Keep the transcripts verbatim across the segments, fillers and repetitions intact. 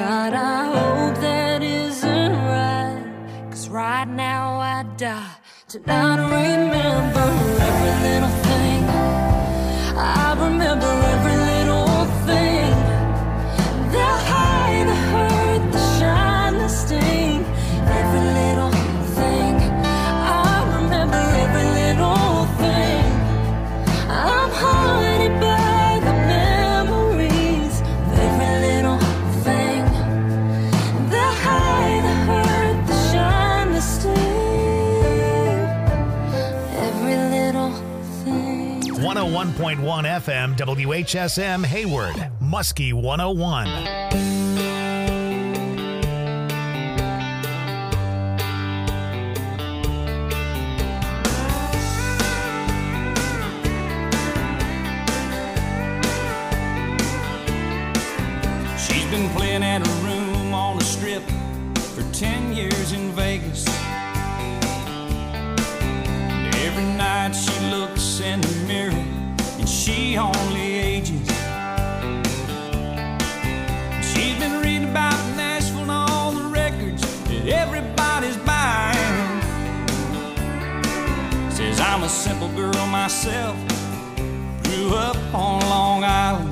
God, I hope that isn't right, 'cause right now I die to not remember every little thing. I remember every little thing, the high, the hurt, the shine, the sting, every little thing. I remember every little thing. I'm haunted by the memories of every little thing, the high, the hurt, the shine, the sting, every little thing. one oh one point one F M W H S M Hayward, Muskie one oh one. She's been playing at a room on the strip for ten years in Vegas. And every night she looks in the mirror and she only ages. She's been reading about Nashville and all the records that everybody's buying. Says I'm a simple girl myself, grew up on Long Island.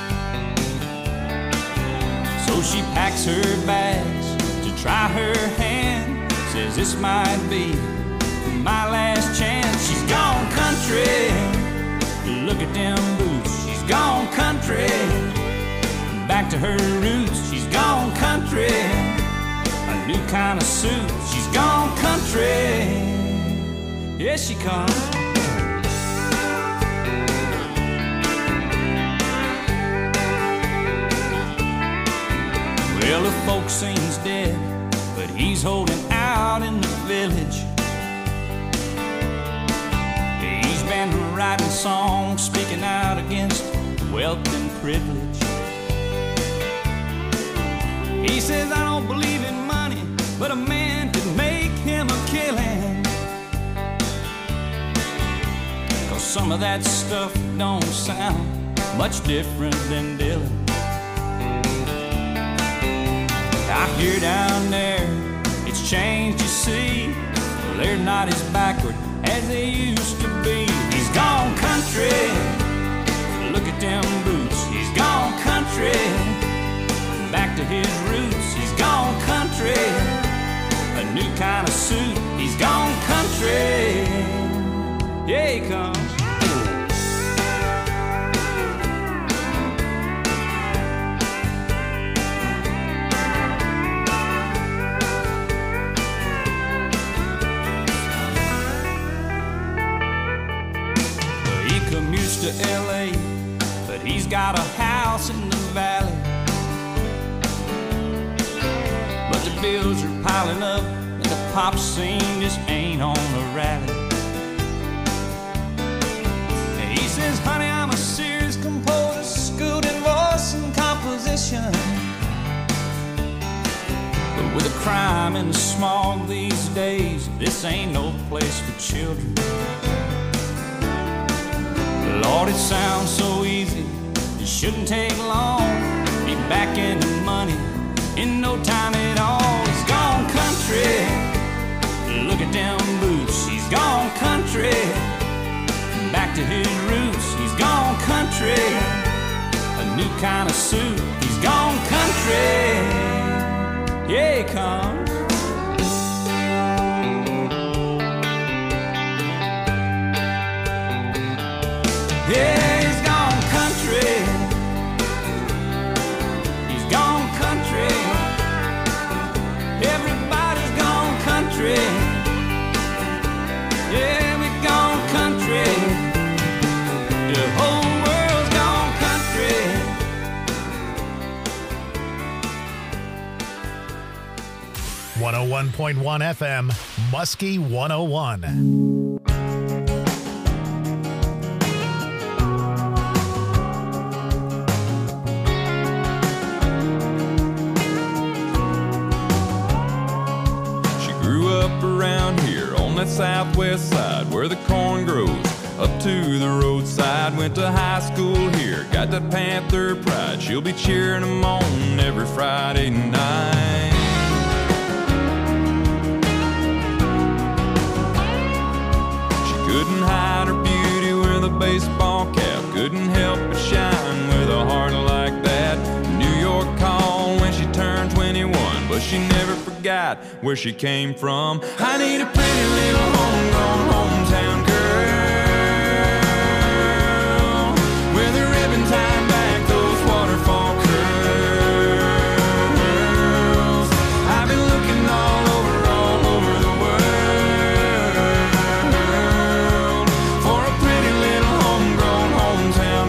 So she packs her bags to try her hand. Says this might be my last chance. She's gone country, look at them boots. She's gone country, back to her roots. She's gone country, a new kind of suit. She's gone country, here she comes. Well, the folks say he's dead, but he's holding out in the village. He's been writing songs, speaking out against wealth and privilege. He says, I don't believe in money, but a man could make him a killing. 'Cause some of that stuff don't sound much different than Dylan. I hear down there, it's changed, you see. They're not as backward as they used to be. He's gone country, look at them boots. He's gone country, back to his roots. He's gone country, a new kind of suit. He's gone country, yeah he comes. To L A, but he's got a house in the valley. But the bills are piling up and the pop scene just ain't on the rally. And he says, honey, I'm a serious composer, schooled in voice and composition. But with the crime and the smog these days, this ain't no place for children. Lord, it sounds so easy, it shouldn't take long. Be back in the money in no time at all. He's gone country, look at them boots. He's gone country, back to his roots. He's gone country, a new kind of suit. He's gone country, yeah he comes. Yeah, he's gone country. He's gone country. Everybody's gone country. Yeah, we've gone country. The whole world's gone country. one oh one point one F M, Muskie one oh one. Southwest side where the corn grows, up to the roadside. Went to high school here, got that Panther pride. She'll be cheering them on every Friday night. She couldn't hide her beauty with a baseball cap, couldn't help but shine with a heart like that. New York called when she turned twenty-one, but she never forgot where she came from. I need a pretty little homegrown hometown girl with a ribbon tied back those waterfall curls. I've been looking all over, all over the world for a pretty little homegrown hometown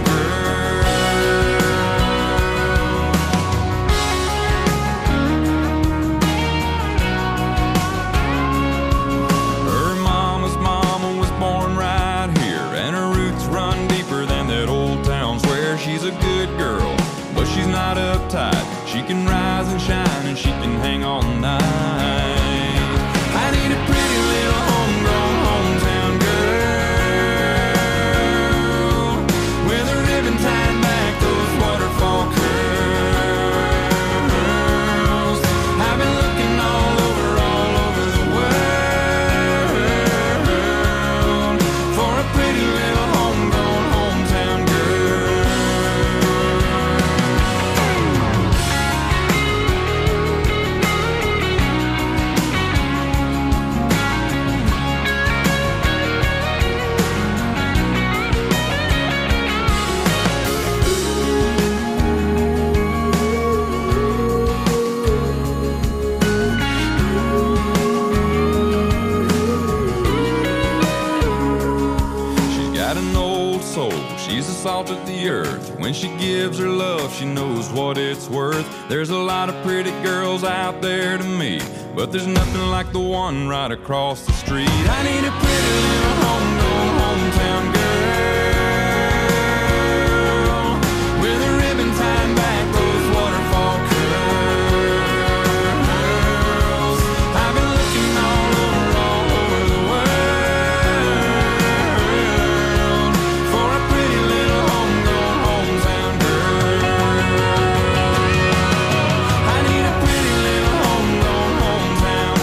girl. Her mama's mama was born right here, and her roots run deeper than that old town square. She's a good girl, but she's not uptight. She can rise and shine, and she can hang all night. I need a pretty little homegrown hometown girl with a ribbon tied back those waterfall curls. I've been looking all over, all over the world for a pretty little homegrown hometown girl. She's got an old soul, she's the salt of the earth. When she gives her love, she knows what it's worth. There's a lot of pretty girls out there to me, but there's nothing like the one right across the street. I need a pretty little homegrown hometown girl with a ribbon tied back those waterfall curls. I've been looking all over, all over the world for a pretty little homegrown hometown girl. I need a pretty little homegrown hometown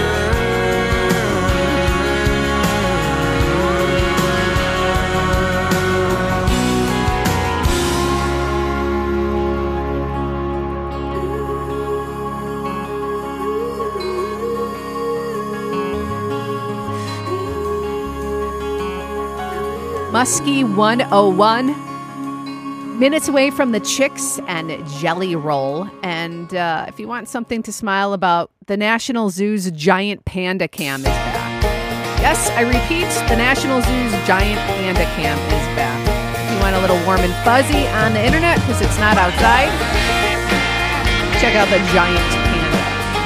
Muskie one oh one. Minutes away from the Chicks and Jelly Roll. And uh, if you want something to smile about, the National Zoo's Giant Panda Cam is back. Yes, I repeat, the National Zoo's Giant Panda Cam is back. If you want a little warm and fuzzy on the internet because it's not outside, check out the Giant Panda.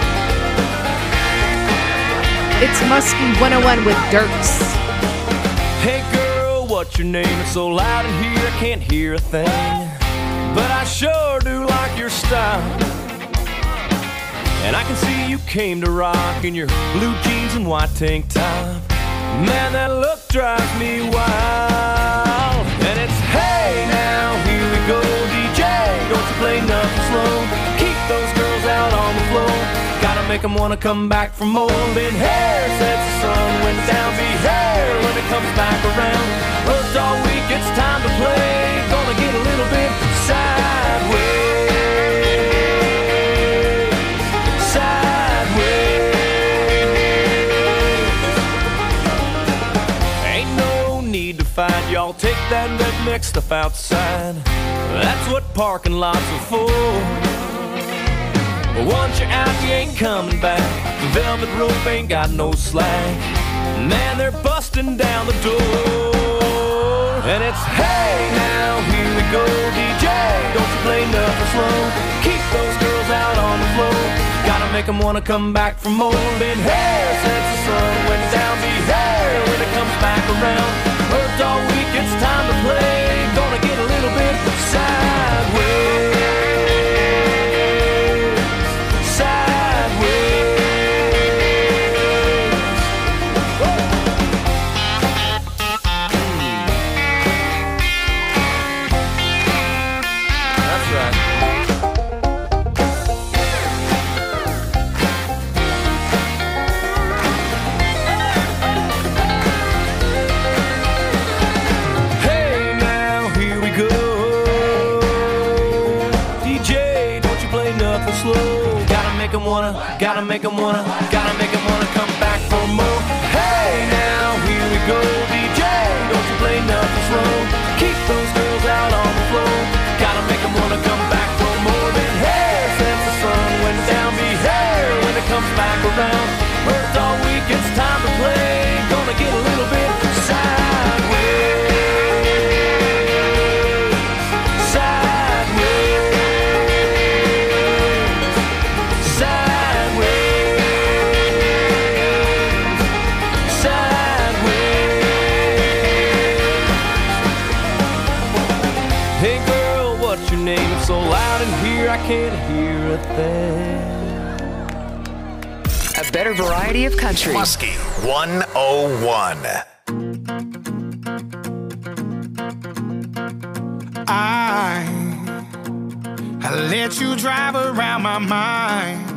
It's Muskie one oh one with Dirks. Hey girl, what's your name? It's so loud in here I can't hear a thing, but I sure do like your style. And I can see you came to rock in your blue jeans and white tank top. Man, that look drives me wild. And it's hey now, here we go, D J, don't you play nothing slow. Keep those girls out on the floor, gotta make them wanna come back for more. Been hair since the sun went down, be hair when it comes back around. Worked all week, it's time to play, gonna get a little bit sideways. Fight, y'all take that redneck stuff outside. That's what parking lots are for. But once you're out, you ain't coming back. The velvet rope ain't got no slack. Man, they're busting down the door. And it's hey now, here we go, D J, don't you play nothing slow. Keep those girls out on the floor, gotta make them wanna come back for more. Been here since the sun went down, be here when it comes back around. Worked all week, it's time to play, gonna get a little bit sideways. slow. Gotta make 'em wanna, gotta make 'em wanna, gotta make 'em wanna come back for more. Hey now, here we go, D J, don't you play nothing slow. Keep those girls out on the floor. Gotta make 'em wanna come back for more than hair since the sun went down. Be hair when it comes back around. Worked all week, it's time to play. Gonna get a little bit sideways. So loud in here I can't hear a thing. A better variety of country. Muskie one oh one. I, I let you drive around my mind.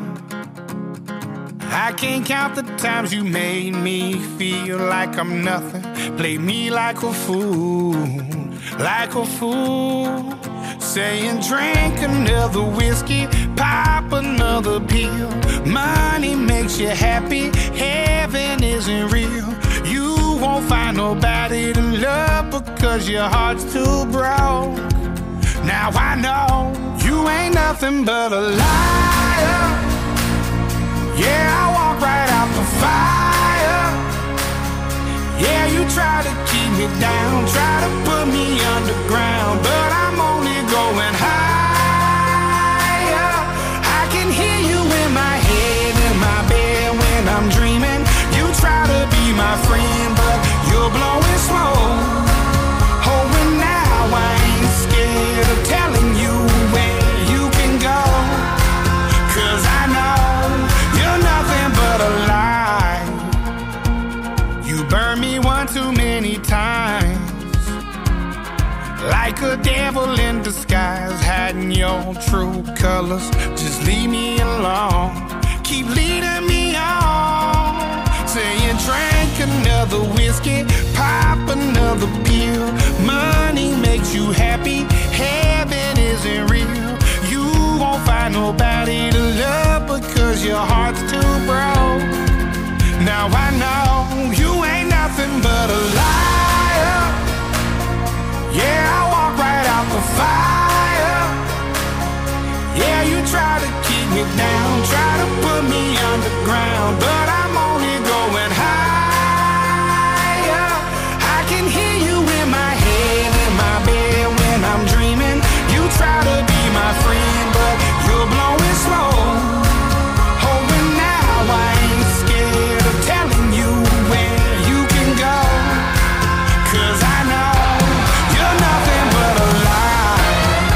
I can't count the times you made me feel like I'm nothing. Played me like a fool, like a fool. Saying drink another whiskey, pop another pill. Money makes you happy, heaven isn't real. You won't find nobody to love because your heart's too broke. Now I know you ain't nothing but a liar. Yeah, I walk right out the fire. Yeah, you try to keep me down, try to put me underground, but I'm only going higher. I can hear you in my head, in my bed when I'm dreaming. You try to be my friend, but you're blowing smoke. Oh, and now I ain't scared of telling you where you can go, 'cause I know you're nothing but a lie. You burn me one too many times, like a devil in disguise, hiding your true colors. Just leave me alone, keep leading me on. Saying drink another whiskey, pop another pill. Money makes you happy, heaven isn't real. You won't find nobody to love because your heart's too broke. Now I know you ain't nothing but a liar. Yeah, I walk right out the fire. Yeah, you try to keep me down, try to put me underground, but I'm only going higher. I can hear you in my head, in my bed when I'm dreaming. You try to be my friend, but you're blowing smoke. Oh, and now I ain't scared of telling you where you can go, 'cause I know you're nothing but a lie.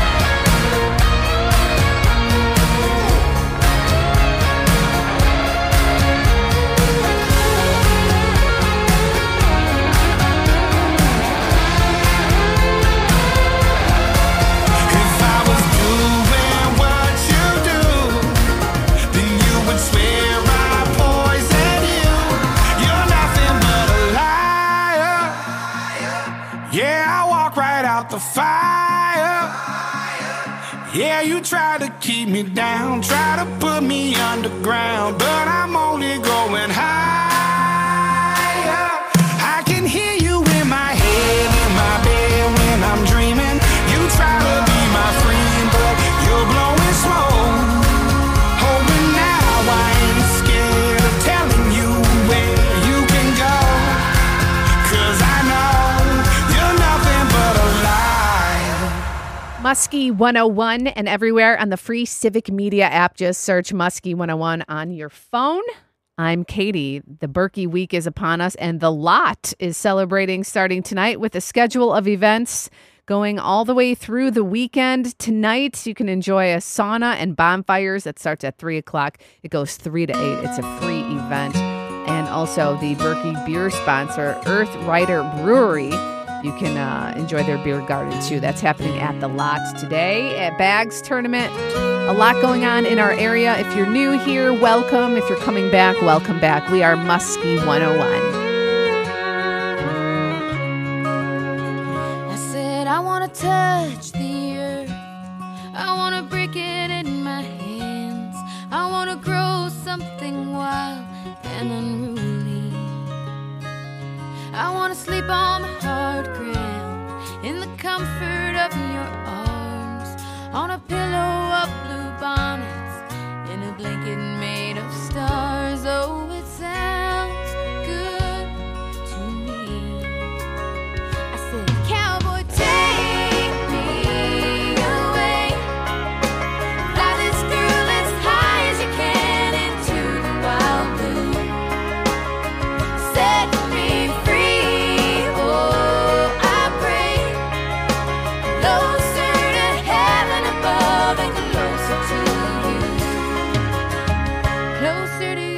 If I was doing what you do, then you would swear I poison you. You're nothing but a liar. Yeah, I walk right out the fire. Yeah, you try to keep me down, try to put me underground, but I'm only going higher. I can hear you in my head, in my bed when I'm dreaming. You try to be my friend, but you're blowing smoke. Oh, and now I ain't scared of telling you where you can go, 'cause I know you're nothing but a lie. Muskie one oh one and everywhere on the free Civic Media app. Just search Muskie one oh one on your phone. I'm Katie. The Berkey week is upon us, and The Lot is celebrating starting tonight with a schedule of events going all the way through the weekend. Tonight, you can enjoy a sauna and bonfires that starts at three o'clock. It goes three to eight. It's a free event. And also the Berkey beer sponsor, Earth Rider Brewery. You can uh, enjoy their beer garden, too. That's happening at The Lot today at Bags Tournament. A lot going on in our area. If you're new here, welcome. If you're coming back, welcome back. We are Muskie one oh one. I said I want to touch the earth. I want to break it in my hands. grow something wild and unruly. I wanna sleep on the hard ground in the comfort of your arms, on a pillow of blue bonnets, in a blanket made of stars. Oh, it sounds good to me. I said, cowboy, take me away. Fly this girl as high as you can into the wild blue. Set me free, oh, I pray. Closer to heaven above and closer to you. Closer to you.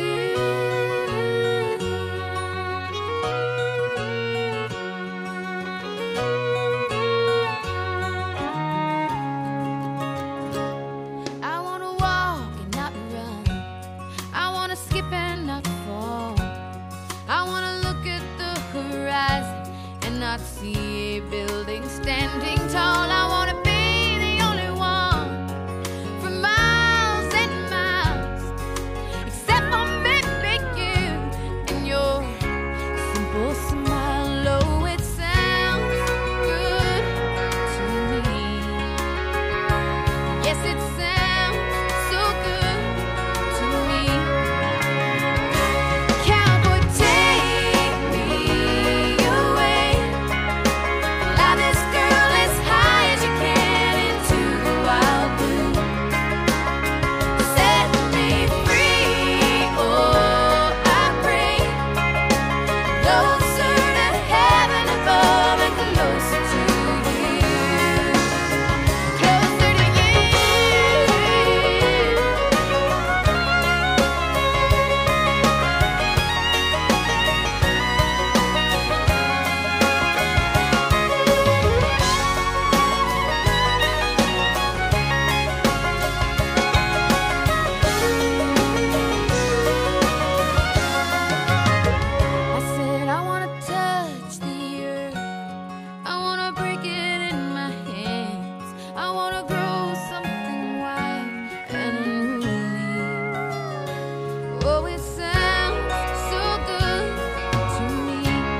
I wanna walk and not run. I wanna skip and not fall. I wanna look at the horizon and not see a building standing tall. I wanna be the only one for miles and miles, except for maybe you and your simple smile. Oh, it sounds good to me. Yes, it sounds so good to me. Cowboy, take me away. Fly this girl as high as you can into the wild blue. Set me free, oh, I pray. Closer to heaven above and closer to you. Closer to you. I said I wanna touch the earth. I wanna break it in my hands. I wanna grow something wild and unruly. Oh, it sounds so good to me.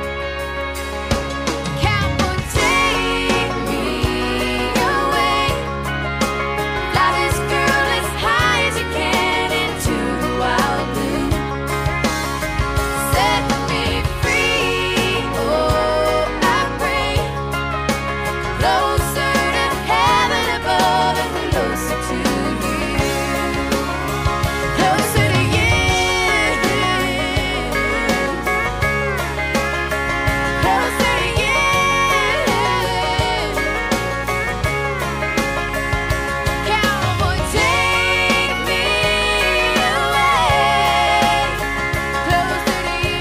Cowboy, take me away. Fly this girl as high as you can into the wild blue. Set me free, oh, I pray. Closer to heaven above and closer to you. Closer to you. Closer to you. Cowboy, take me away. Closer to you.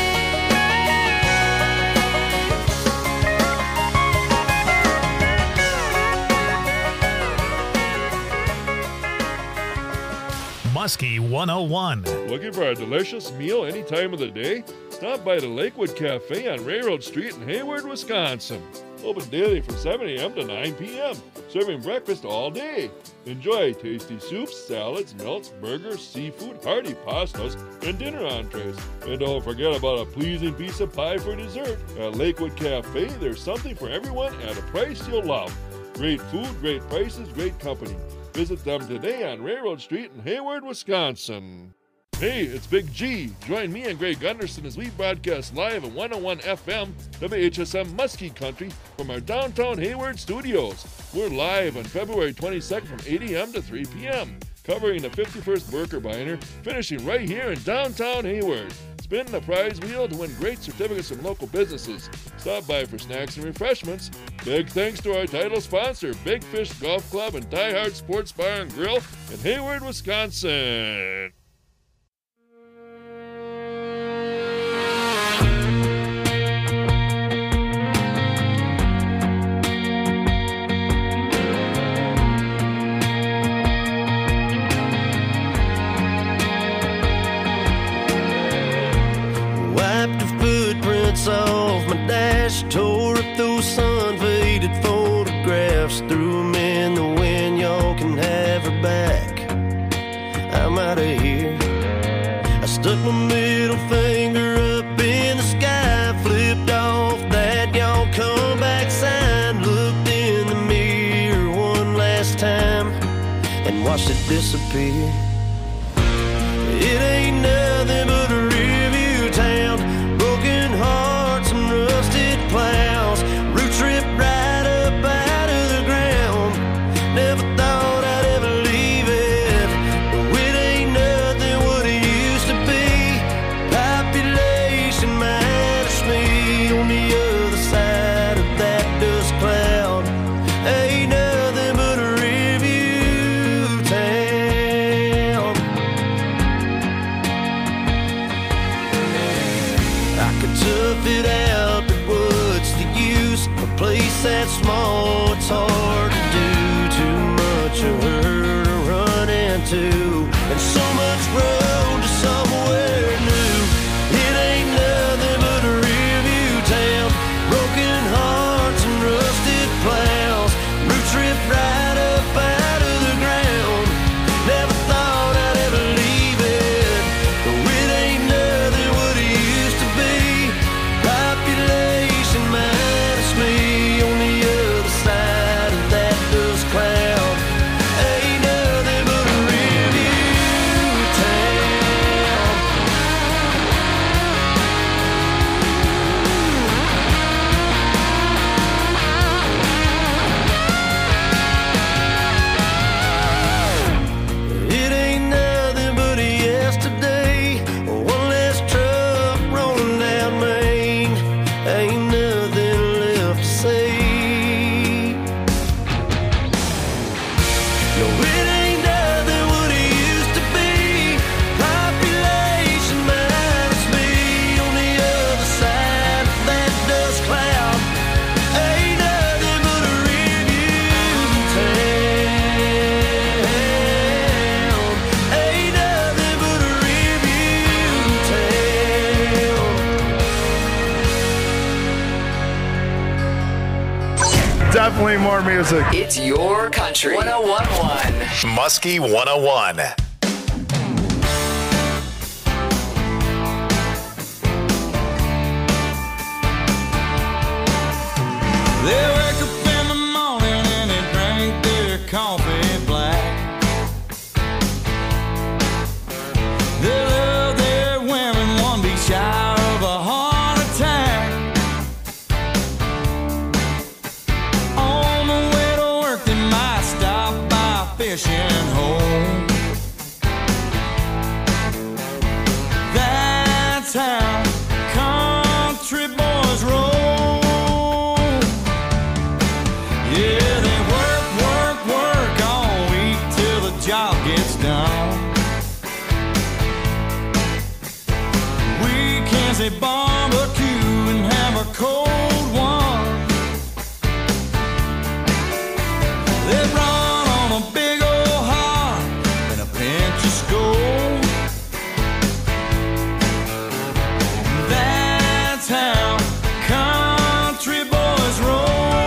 Muskie one oh one. Looking for a delicious meal any time of the day? Stop by the Lakewood Cafe on Railroad Street in Hayward, Wisconsin. Open daily from seven a.m. to nine p.m., serving breakfast all day. Enjoy tasty soups, salads, melts, burgers, seafood, hearty pastas, and dinner entrees. And don't forget about a pleasing piece of pie for dessert. At Lakewood Cafe, there's something for everyone at a price you'll love. Great food, great prices, great company. Visit them today on Railroad Street in Hayward, Wisconsin. Hey, it's Big G. Join me and Greg Gunderson as we broadcast live at one oh one F M, W H S M Muskie Country from our downtown Hayward studios. We're live on February twenty-second from eight a.m. to three p.m., covering the fifty-first Worker Biner, finishing right here in downtown Hayward. Spin the prize wheel to win great certificates from local businesses. Stop by for snacks and refreshments. Big thanks to our title sponsor, Big Fish Golf Club and Die Hard Sports Bar and Grill in Hayward, Wisconsin. Off my dash, tore up those sun-faded photographs, threw them in the wind, y'all can have her back. I'm out of here. Stuck my middle finger up in the sky, flipped off that y'all come back sign, looked in the mirror one last time and watched it disappear. It ain't nothing but a review town, broken hearts and rusted plows, roots ripped right up out of the ground. Never thought I'd ever leave it, but it ain't nothing what it used to be. Population minus me on the other side of that dust cloud. Ain't nothing but a review town. I could tough it out, but what's the use? A place that small, it's hard to do. Too much of her to run into, and so much road to somewhere new. It ain't nothing but a review town, broken hearts and rusted plows, roots ripped right up out of the ground. Never thought I'd ever leave it, but it ain't nothing what it used to be. Population minus me on the other side of that dust cloud. Ain't nothing but a review town. It ain't nothing but a yesterday, one less truck rolling down Main. Ain't nothing left to say. No, it ain't nothing what it used to be. Population minus me on the other side of that dust cloud. Ain't nothing but a review town. Ain't nothing but a review town. Definitely more music. It's your country. one oh one point one. Muskie one oh one. They wake up in the morning and they drink their coffee black. They love their women, one be shy of a heart attack. On the way to work they might stop by a fishing hole. That's how country boys roll. Yeah, they work, work, work all week till the job gets done. Weekends they barbecue and have a cold one. They run on a big old heart and a pinch of Skoal. That's how country boys roll.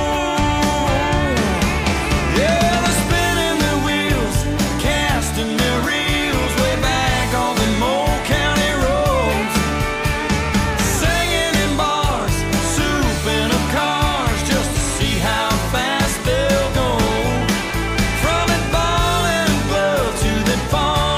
Yeah, they're spinning their wheels, casting their reels way back on the Moe County roads. Singing in bars, souping up cars just to see how fast they'll go. From it ball and glove to the farm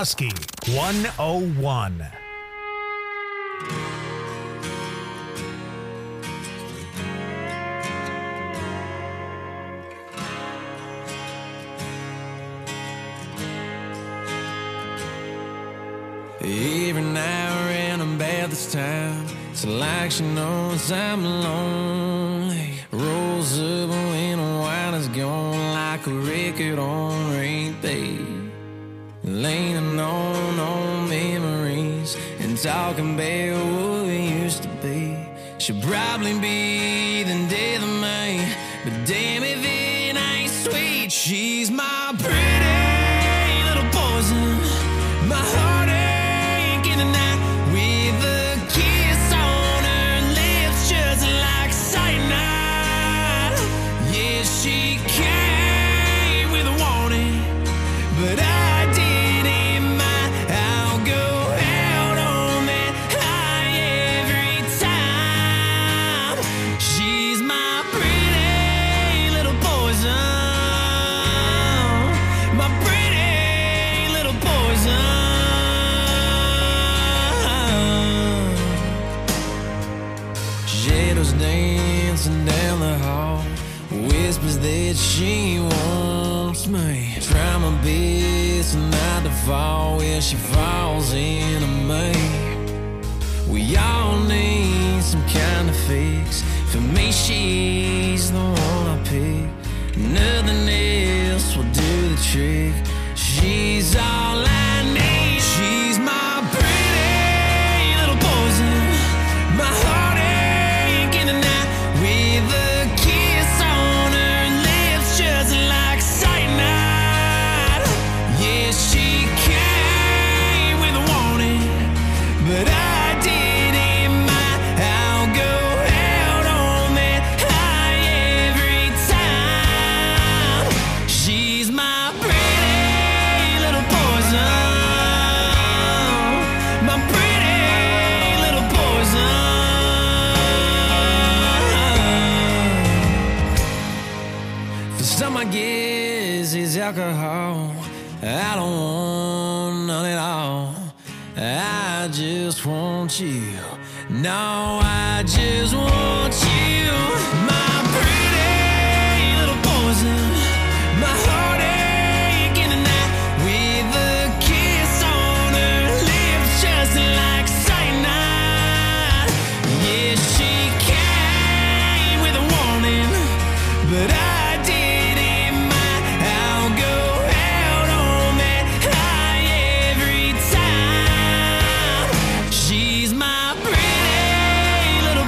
Muskie one oh one. Every now and then I'm bad this time. It's like she knows I'm lonely. Rolls up when the wine is gone like a record on repeat. Leaning on old memories and talking about what we used to be. She'll probably be the death of me, but damn if it ain't sweet. She's my pretty little poison, my heartache in the night, with a kiss on her lips just like cyanide. Yeah, she came with a warning, but I didn't mind. I'll go out on that high every time. She's my pretty little poison, my pretty little poison. Shadows dancing down the hall, whispers that she wants me. Try my best not to fall where she falls into me. We all need some kind of fix. For me, she's the one I pick. Nothing else will do the trick. She's all I need. She's my pretty little poison, my heartache in the night, with a kiss on her lips just like cyanide. Yeah, she came with a warning, but I didn't mind. I'll go out on that high every time. She's my pretty little poison, my pretty little poison. For some, I guess it's alcohol. I don't want none at all. I just want you. No, I just want you. My pretty little poison, my heartache in the night, with a kiss on her lips just like cyanide. Yeah, she came with a warning, but I didn't mind. I'll go out on that high every time. She's my pretty little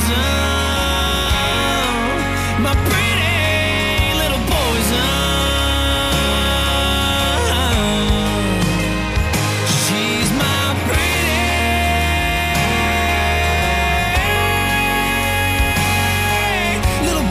poison, my pretty little poison. She's my pretty little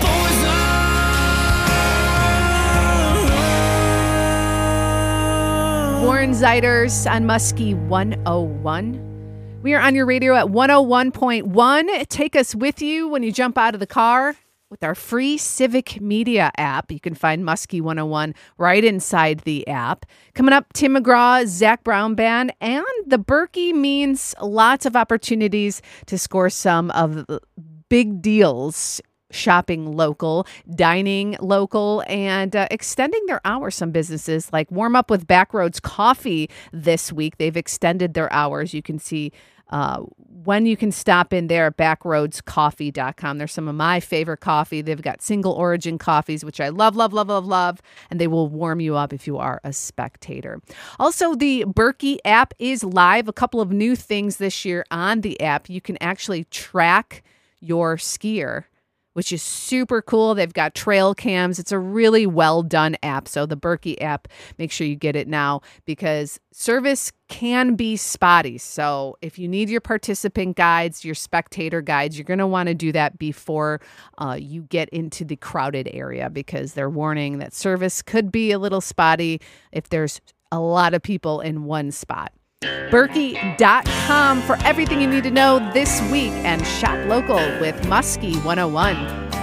poison. Warren Zeiders on Muskie one oh one. We are on your radio at one oh one point one. Take us with you when you jump out of the car with our free Civic Media app. You can find Muskie one oh one right inside the app. Coming up, Tim McGraw, Zach Brown Band, and the Berkey means lots of opportunities to score some of the big deals. Shopping local, dining local, and uh, extending their hours. Some businesses like Warm Up with Backroads Coffee this week. They've extended their hours. You can see uh, when you can stop in there at backroads coffee dot com. They're some of my favorite coffee. They've got single origin coffees, which I love, love, love, love, love, and they will warm you up if you are a spectator. Also, the Berkey app is live. A couple of new things this year on the app. You can actually track your skier, which is super cool. They've got trail cams. It's a really well done app. So the Berkey app, make sure you get it now because service can be spotty. So if you need your participant guides, your spectator guides, you're going to want to do that before uh, you get into the crowded area because they're warning that service could be a little spotty if there's a lot of people in one spot. Berkey dot com for everything you need to know this week, and shop local with Muskie one oh one.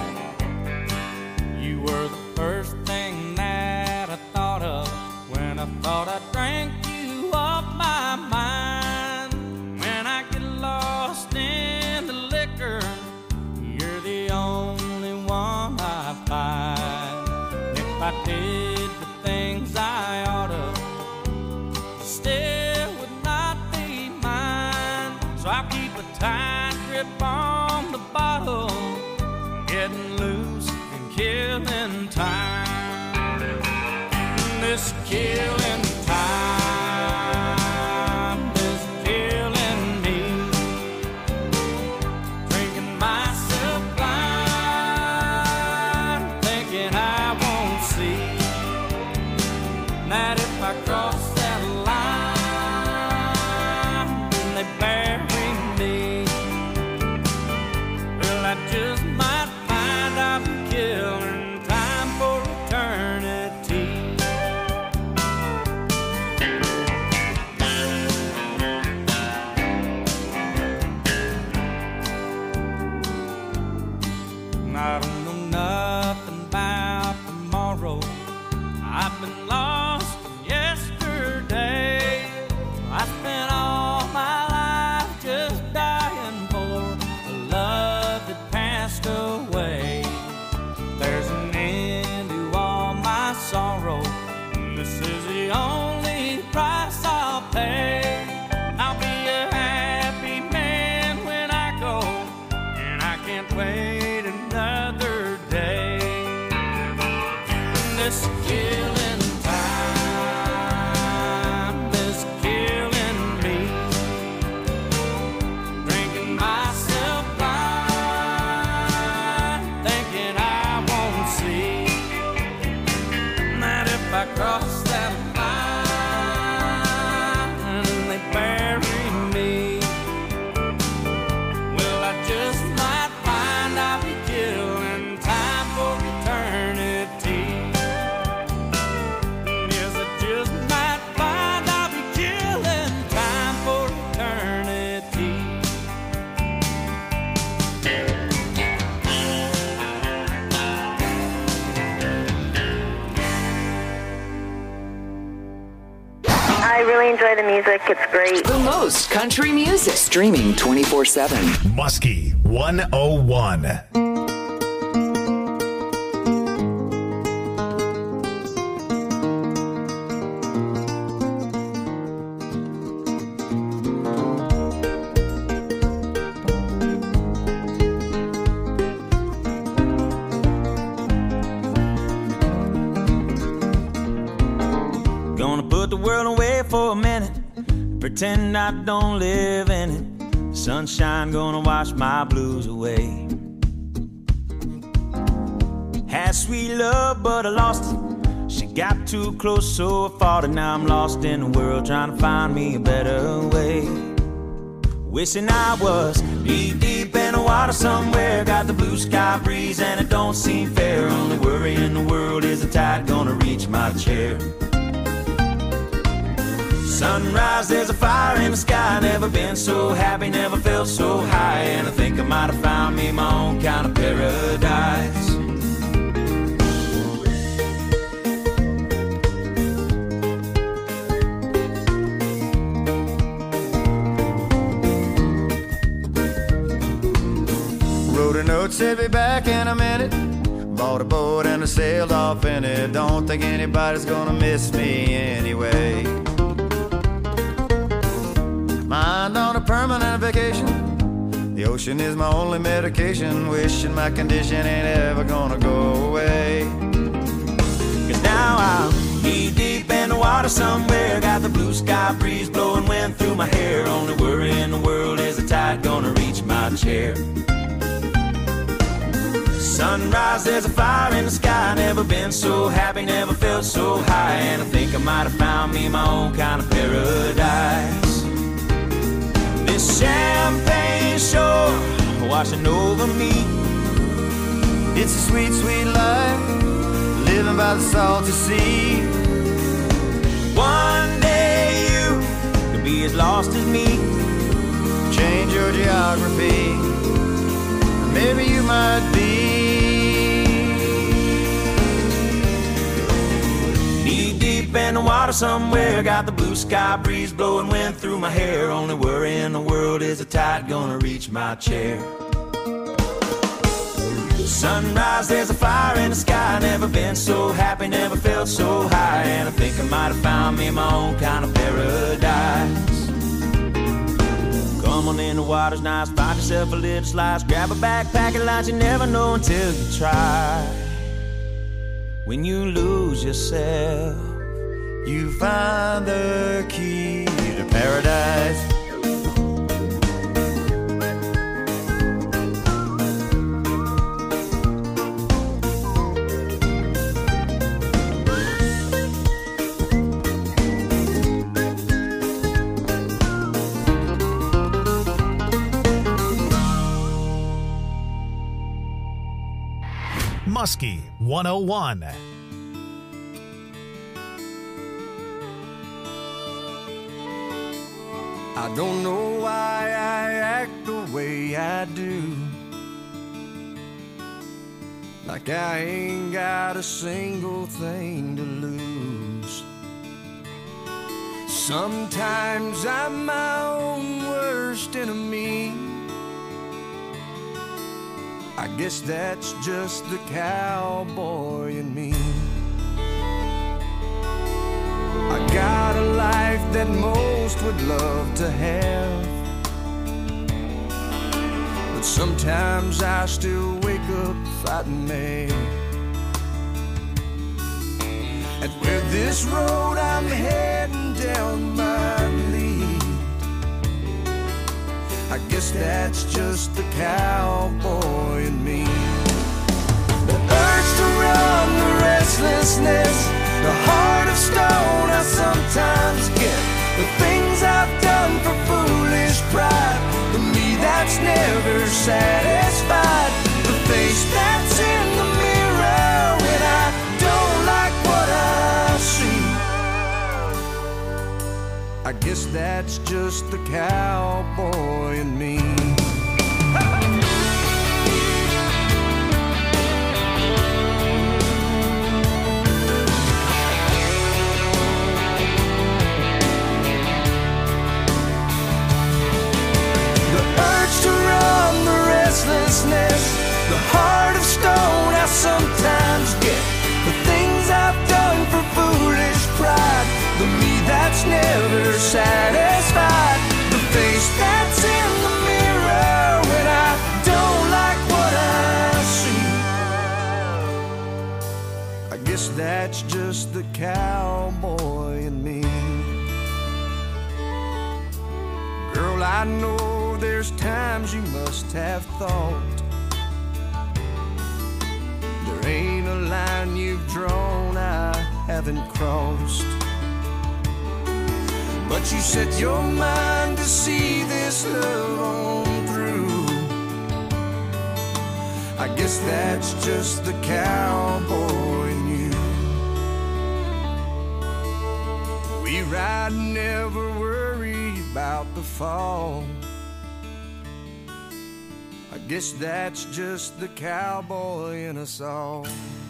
You were the first thing that I thought of when I thought I drank you off tight grip on the bottle, getting loose and killing time. This killing time is killing me. Drinking myself blind, thinking I won't see that if I cross that line, then they bury me. Well, I just might find I'm killing time for eternity. I don't know nothing about tomorrow. I've been lost yesterday. I spent all my life just dying for a love that passed away. There's an end to all my sorrow, and this is the only price I'll pay. I'll be a happy man when I go, and I can't wait another day. This killing time is killing me. Drinking myself blind, thinking I won't see that if I cross that line and they bury me, well, I just might find I'll be killing time for eternity. Yes, I just might find I'll be killing time for eternity. I really enjoy the music. It's great. The most country music. Streaming twenty-four seven. Muskie one oh one. Gonna put the world away for a minute, pretend I don't live in it. Sunshine gonna wash my blues away. Had sweet love, but I lost it. She got too close, so I fought it. Now I'm lost in the world, trying to find me a better way. Wishing I was knee deep in the water somewhere. Got the blue sky breeze and it don't seem fair. Only worry in the world is the tide gonna reach my chair. Sunrise, there's a fire in the sky. Never been so happy, never felt so high. And I think I might have found me my own kind of paradise. Wrote a note, said be back in a minute. Bought a boat and I sailed off in it. Don't think anybody's gonna miss me anyway. Mind on a permanent vacation. The ocean is my only medication. Wishing my condition ain't ever gonna go away. Cause now I'm knee deep in the water somewhere. Got the blue sky breeze blowing wind through my hair. Only worry in the world is the tide gonna reach my chair. Sunrise, there's a fire in the sky. Never been so happy, never felt so high. And I think I might have found me my own kind of paradise. This champagne shore washing over me. It's a sweet, sweet life, living by the salty sea. One day you could be as lost as me. Change your geography, maybe you might be. Knee deep in the water somewhere. Got the blue sky breeze blowing wind through my hair. Only worry in the world is the tide gonna reach my chair. Sunrise, there's a fire in the sky. Never been so happy, never felt so high. And I think I might have found me my own kind of paradise. Come Someone in the water's nice. Find yourself a little slice. Grab a backpack and lunch. You never know until you try. When you lose yourself, you find the key to paradise. Muskie one oh one. I don't know why I act the way I do. Like I ain't got a single thing to lose. Sometimes I'm my own worst enemy. I guess that's just the cowboy in me. I got a life that most would love to have, but sometimes I still wake up fighting mad. And where this road I'm heading down might lead, I guess that's just the cowboy in me. The urge to run, the restlessness, the heart of stone I sometimes get. The things I've done for foolish pride, the me that's never satisfied. The face that's in the mirror when I don't like what I see. I guess that's just the cowboy in me. The heart of stone I sometimes get. The things I've done for foolish pride, the me that's never satisfied. The face that's in the mirror when I don't like what I see. I guess that's just the cowboy in me. Girl, I know there's times you must have thought there ain't a line you've drawn I haven't crossed. But you set your mind to see this love on through. I guess that's just the cowboy in you. We ride, never worry about the fall. I guess that's just the cowboy in us all.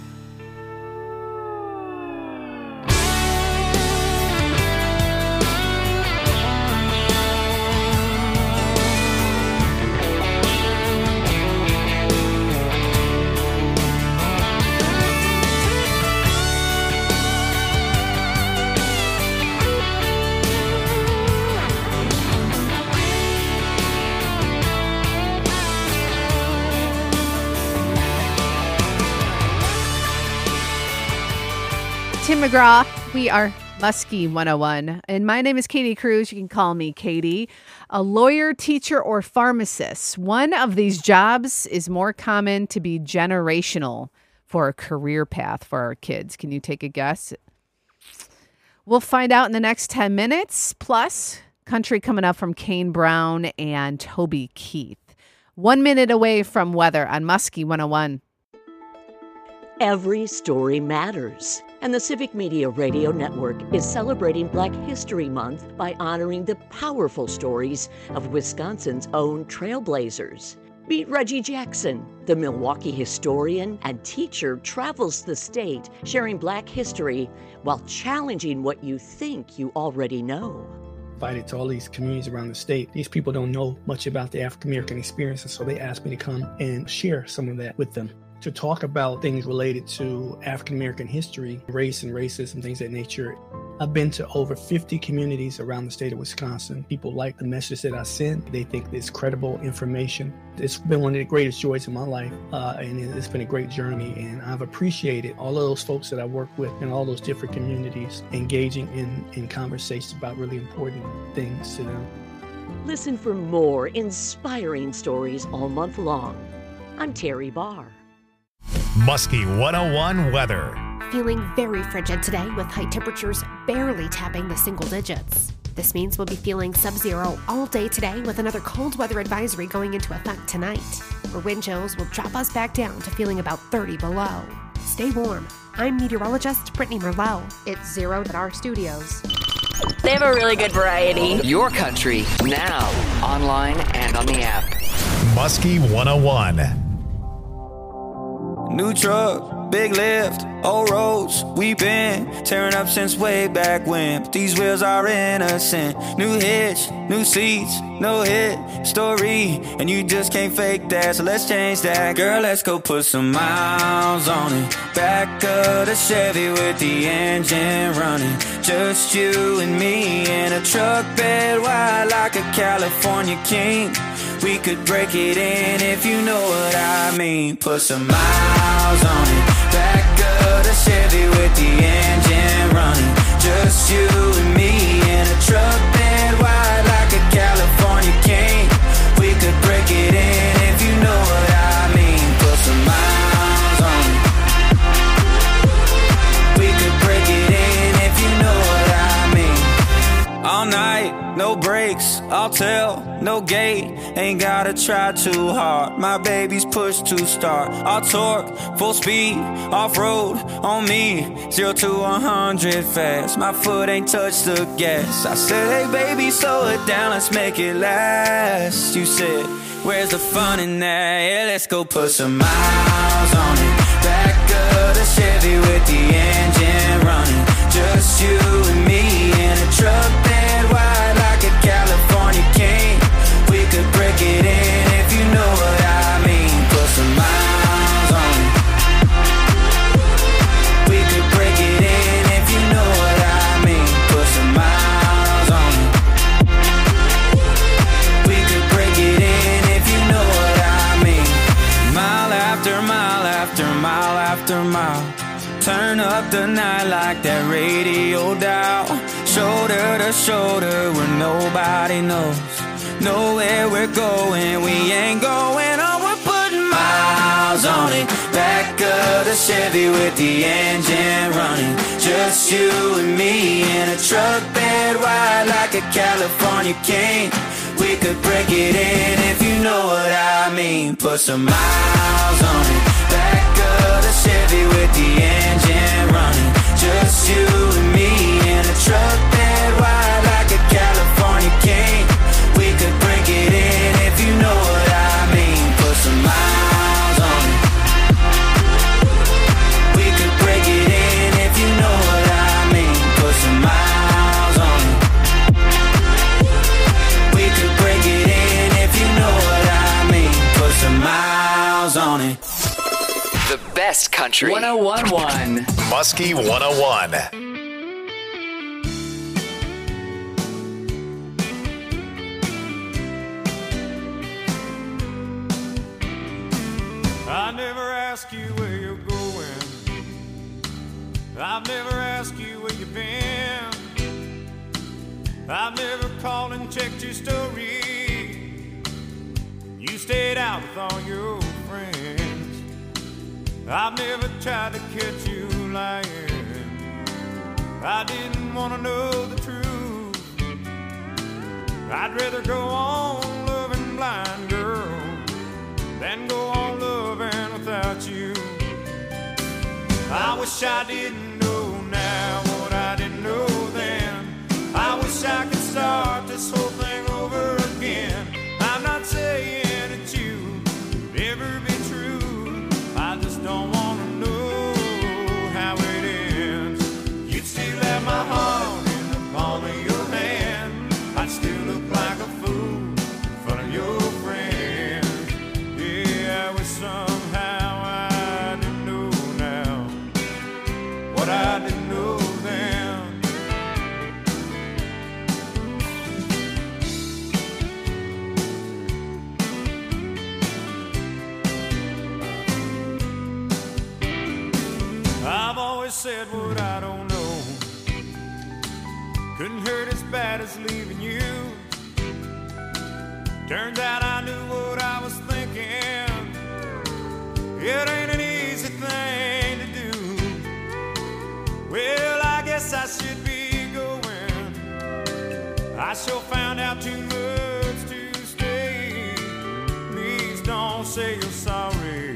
Tim McGraw, we are Muskie one oh one, and my name is Katie Cruz. You can call me Katie. A lawyer, teacher, or pharmacist. One of these jobs is more common to be generational for a career path for our kids. Can you take a guess? We'll find out in the next ten minutes. Plus, country coming up from Kane Brown and Toby Keith. One minute away from weather on Muskie one oh one. Every story matters. And the Civic Media Radio Network is celebrating Black History Month by honoring the powerful stories of Wisconsin's own trailblazers. Meet Reggie Jackson, the Milwaukee historian and teacher, travels the state sharing Black history while challenging what you think you already know. Invited to all these communities around the state. These people don't know much about the African American experience, and so they asked me to come and share some of that with them. To talk about things related to African American history, race and racism, things of that nature. I've been to over fifty communities around the state of Wisconsin. People like the message that I send. They think it's credible information. It's been one of the greatest joys in my life, uh, and it's been a great journey. And I've appreciated all of those folks that I work with in all those different communities engaging in, in conversations about really important things to them. Listen for more inspiring stories all month long. I'm Terry Barr. Muskie one oh one weather. Feeling very frigid today with high temperatures barely tapping the single digits. This means we'll be feeling sub-zero all day today with another cold weather advisory going into effect tonight, where wind chills will drop us back down to feeling about thirty below. Stay warm. I'm meteorologist Brittany Merlot. It's zero at our studios. They have a really good variety. Your country, now, online and on the app. Muskie one oh one. New truck, big lift, old roads, we been tearing up since way back when. But these wheels are innocent. New hitch, new seats, no hit story, and you just can't fake that, so let's change that. Girl, let's go put some miles on it. Back of the Chevy with the engine running. Just you and me in a truck bed wide like a California king. We could break it in if you know what I mean. Put some miles on it. Back of the Chevy with the engine running. Just you and me in a truck bed wide like a California king. We could break it in if you know what I mean. Put some miles on it. We could break it in if you know what I mean. All night, no brakes, I'll tell, no gate. Ain't gotta try too hard. My baby's push to start. I'll torque, full speed, off-road on me. Zero to one hundred fast. My foot ain't touched the gas. I said, hey baby, slow it down, let's make it last. You said, where's the fun in that? Yeah, let's go put some miles on it. Back of the Chevy with the engine running. Just you and me in a truck bed wide like a California king. We could break it in if you know what I mean. Put some miles on it. We could break it in if you know what I mean. Put some miles on it. We could break it in if you know what I mean. Mile after mile after mile after mile. Turn up the night like that radio dial. Shoulder to shoulder where nobody knows. Know where we're going, we ain't going on. We're putting miles on it. Back of the Chevy with the engine running. Just you and me in a truck bed wide like a California king. We could break it in if you know what I mean. Put some miles on it. Back of the Chevy with the engine running. Just you and me in a truck bed wide like a California king. We could break it in if you know what I mean. Put some miles on it. We could break it in if you know what I mean. Put some miles on it. We could break it in if you know what I mean. Put some miles on it. The best country. one oh one point one. Muskie one oh one. I never ask you where you're going. I've never asked you where you've been. I've never called and checked your story. You stayed out with all your friends. I've never tried to catch you lying. I didn't want to know the truth. I'd rather go on loving blind, girl, than go on loving without you. I wish I didn't know now what I didn't know then. I wish I could start this whole thing over again. I'm not saying that you could ever be true. I just don't want to know how it ends. You'd still have my heart in the palm of your hand. I'd still look like a fool in front of your friends. Yeah, I wish somehow I didn't know now what said what I don't know. Couldn't hurt as bad as leaving you. Turns out I knew what I was thinking. It ain't an easy thing to do. Well, I guess I should be going. I sure found out too much to stay. Please don't say you're sorry.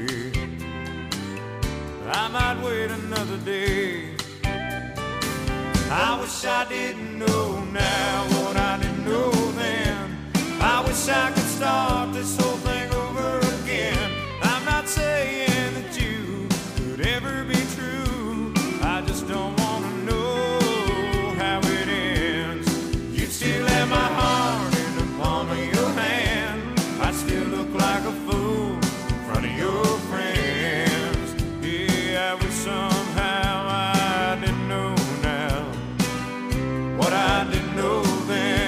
I might wait another day. I wish I didn't know now what I didn't know then. I wish I could start this whole thing over again. I'm not saying that you could ever be true. I just don't want to know how it ends. You'd still have my heart in the palm of your hand. I'd still look like a fool in front of your friends. Yeah, I wish somehow I didn't know now what I didn't know then.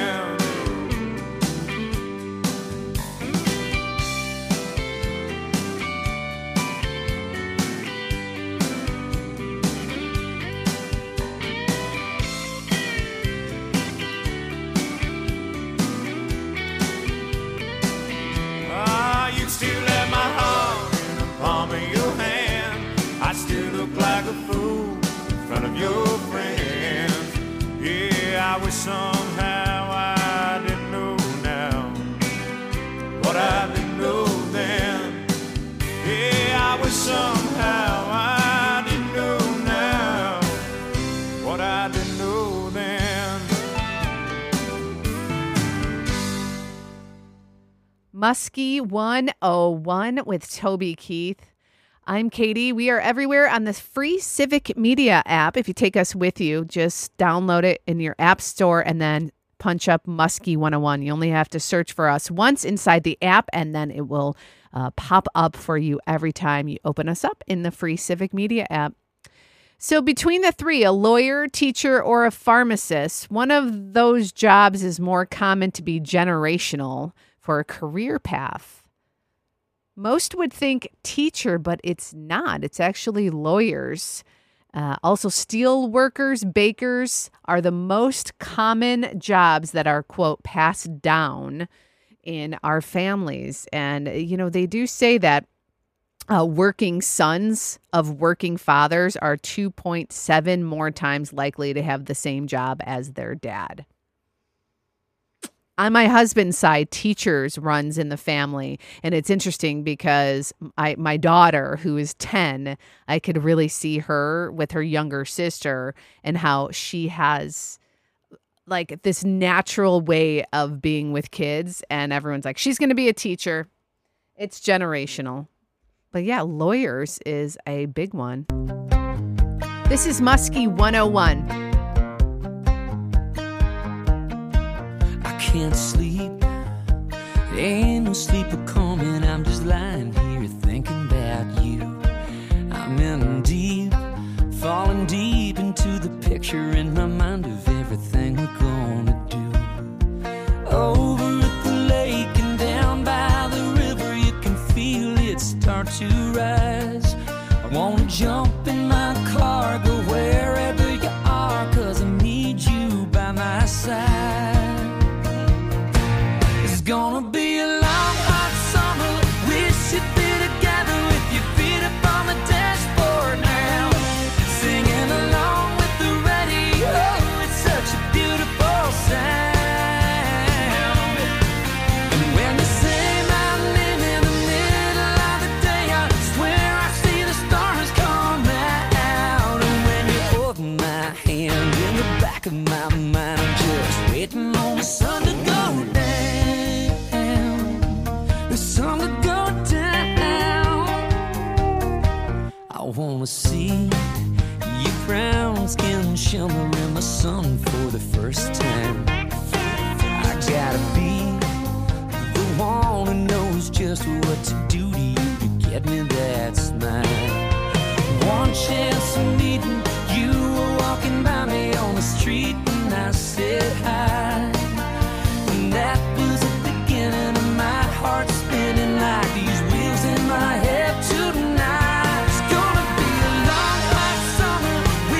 Ah, you'd still have my heart in the palm of your hand. I still look like a fool in front of your friends. Yeah, I wish somehow I didn't know now what I didn't know then. Yeah, I wish somehow I didn't know now what I didn't know then. Muskie one oh one with Toby Keith. I'm Katie. We are everywhere on the free Civic Media app. If you take us with you, just download it in your app store and then punch up Muskie one oh one. You only have to search for us once inside the app, and then it will uh, pop up for you every time you open us up in the free Civic Media app. So between the three, a lawyer, teacher, or a pharmacist, one of those jobs is more common to be generational for a career path. Most would think teacher, but it's not. It's actually lawyers. Uh, also, steel workers, bakers are the most common jobs that are, quote, passed down in our families. And, you know, they do say that uh, working sons of working fathers are two point seven more times likely to have the same job as their dad. On my husband's side, teachers runs in the family. And it's interesting because I, my daughter, who is ten, I could really see her with her younger sister and how she has like this natural way of being with kids. And everyone's like, she's going to be a teacher. It's generational. But yeah, lawyers is a big one. This is Muskie one oh one. Can't sleep, ain't no sleeper coming. I'm just lying here thinking about you. I'm in deep, falling deep into the picture in my mind of everything we're gonna do. Over at the lake and down by the river, you can feel it start to rise. I wanna jump in my car, go wherever you are, 'cause I need you by my side. It's gonna be a long, hot summer. We should be together with your feet up on the dashboard now, singing along with the radio. It's such a beautiful sound. And when you say my name in the middle of the day, I swear I see the stars come out. And when you hold my hand in the back of my mind, I'm just waiting on the sun to go down. The sun to go down. I wanna see your brown skin shimmer in the sun for the first time. I gotta be the one who knows just what to do to you to get me that smile. One chance of meeting you were walking by me on the street and I said hi. And that was the beginning of my heart spinning like these wheels in my head tonight. It's gonna be a long, hot summer. We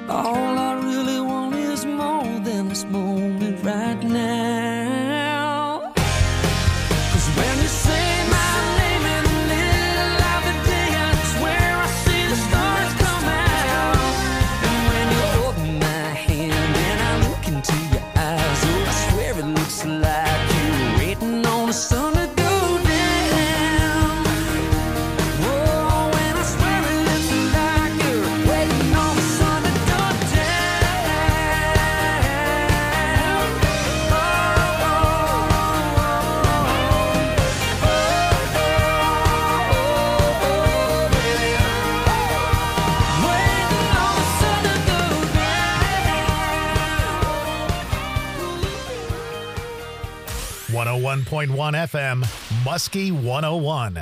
All I really want is more than this moment right now. 'C's when you say my name in the middle of the day, I swear I see the stars come out. And when you hold my hand and I look into your eyes, oh, I swear it looks like you're waiting on the sun to go down. Whoa, and I swear it looks like you're waiting on the sun to go down. Oh, oh, one oh one point one F M, Muskie one oh one.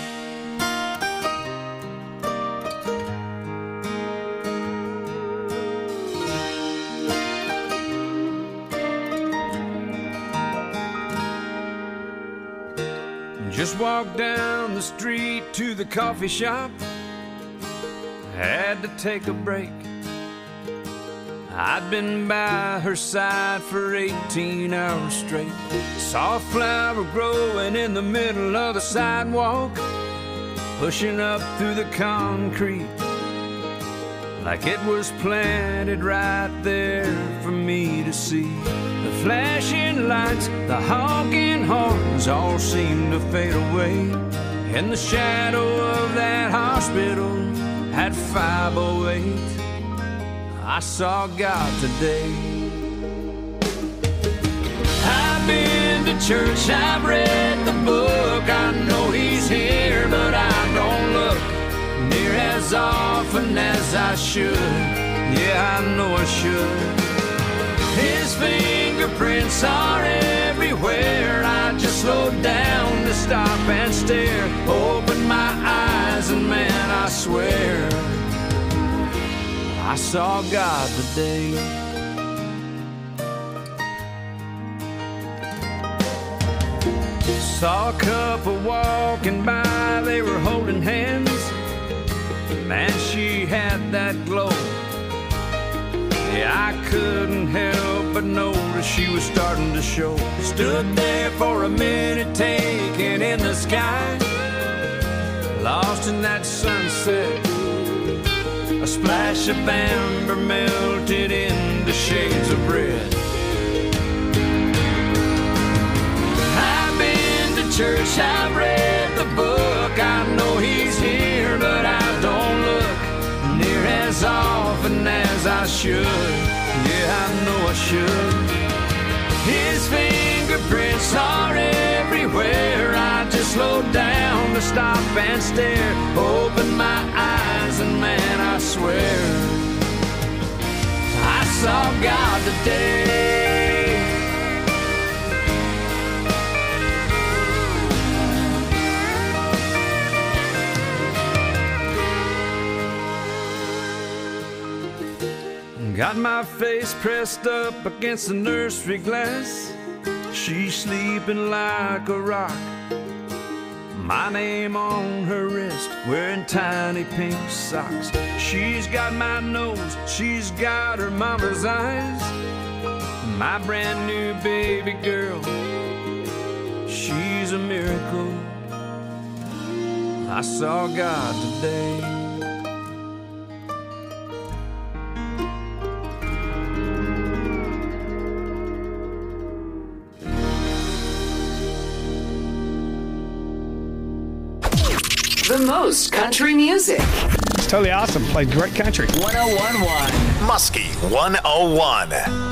Just walked down the street to the coffee shop. Had to take a break. I'd been by her side for eighteen hours straight. Saw a flower growing in the middle of the sidewalk, pushing up through the concrete like it was planted right there for me to see. The flashing lights, the honking horns all seemed to fade away. In the shadow of that hospital at five oh eight, I saw God today. I've been to church, I've read the book, I know he's here, but I don't look near as often as I should. Yeah, I know I should. His fingerprints are everywhere. I just slowed down to stop and stare. Opened my eyes and man, I swear I saw God today. Saw a couple walking by, they were holding hands. Man, she had that glow. Yeah, I couldn't help but notice she was starting to show. Stood there for a minute, taking in the sky, lost in that sunset. A splash of amber melted into shades of red. I've been to church, I've read the book, I know he's here, but I don't look near as often as I should. Yeah, I know I should. His fingerprints are everywhere. I just slowed down to stop and stare. Opened my eyes and man, I swear I saw God today. Got my face pressed up against the nursery glass. She's sleeping like a rock. My name on her wrist, wearing tiny pink socks. She's got my nose, she's got her mama's eyes. My brand new baby girl, she's a miracle. I saw God today. The most country music. It's totally awesome. Played great country. one oh one point one. Muskie one oh one.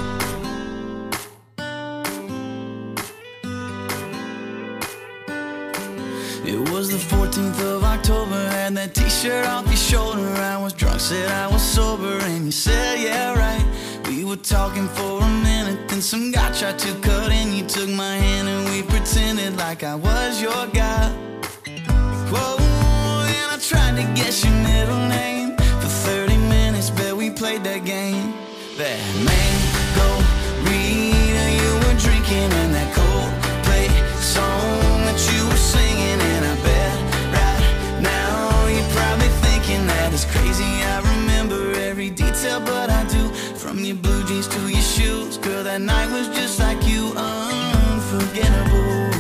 It was the fourteenth of October, had that t-shirt off your shoulder. I was drunk, said I was sober, and you said, yeah, right. We were talking for a minute, then some guy tried to cut in. You took my hand and we pretended like I was your guy. Whoa, and I tried to guess your middle name. For thirty minutes, bet we played that game. That mango Rita you were drinking, and that Coldplay song that you were singing. And I bet right now you're probably thinking that it's crazy I remember every detail, but I your blue jeans to your shoes. Girl, that night was just like you, unforgettable.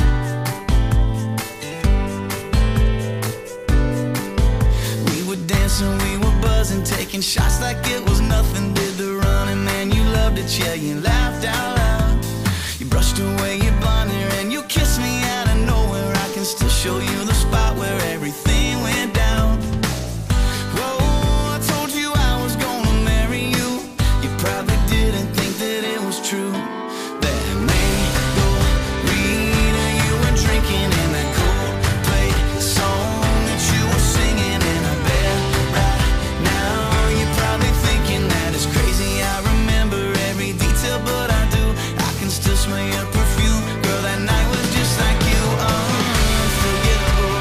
We were dancing, we were buzzing, taking shots like it was nothing. Did the running, man, you loved it, yeah, you laughed out loud. You brushed away your blonde hair and you kissed me out of nowhere. I can still show you the spot where everything went down. Whoa, I told you I was gonna marry you. You probably didn't think that it was true. That Margarita you were drinking in that Coldplay song that you were singing in a bed right now. You're probably thinking that it's crazy. I remember every detail, but I do. I can still smell your perfume. Girl, that night was just like you, unforgettable.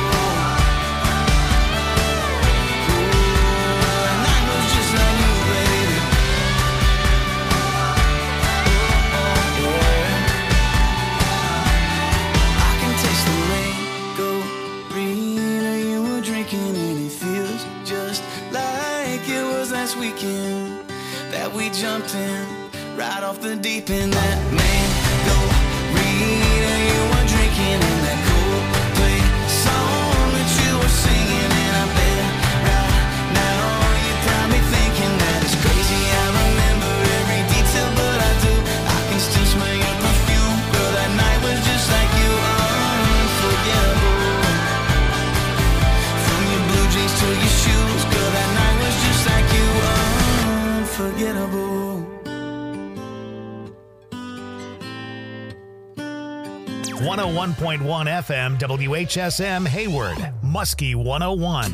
Ooh, that night was just like you, baby. Oh, yeah. I can taste the mango Rita you were drinking, and it feels just like it was last weekend that we jumped in right off the deep end. That mango Rita you were drinking in that Coldplay song that you were singing in a bed right now. You're probably thinking that it's crazy. I remember every detail, but I do. I can still smell your perfume. Girl, that night was just like you, unforgettable. From your blue jeans to your shoes. Girl, that night was just like you, unforgettable. one oh one point one F M W H S M Hayward, Muskie one oh one.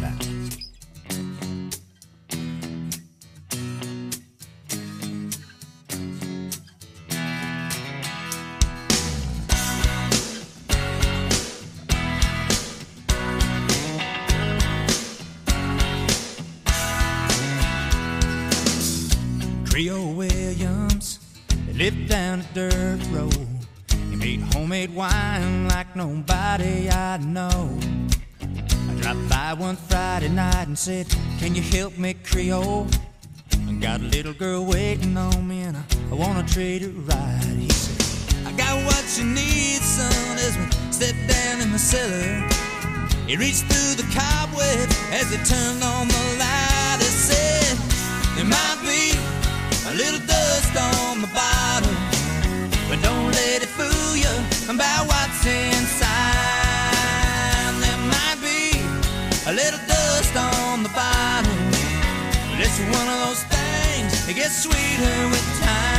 Creole Williams, they lived down a dirt road. He made homemade wine like nobody I know. I dropped by one Friday night and said, can you help me, Creole? I got a little girl waiting on me and I, I wanna treat her right. He said, I got what you need, son, as we stepped down in the cellar. He reached through the cobweb as he turned on the light. He said, there might be a little dust on the bottom, but don't let it fool you about what's inside. There might be a little dust on the bottom, but it's one of those things that gets sweeter with time.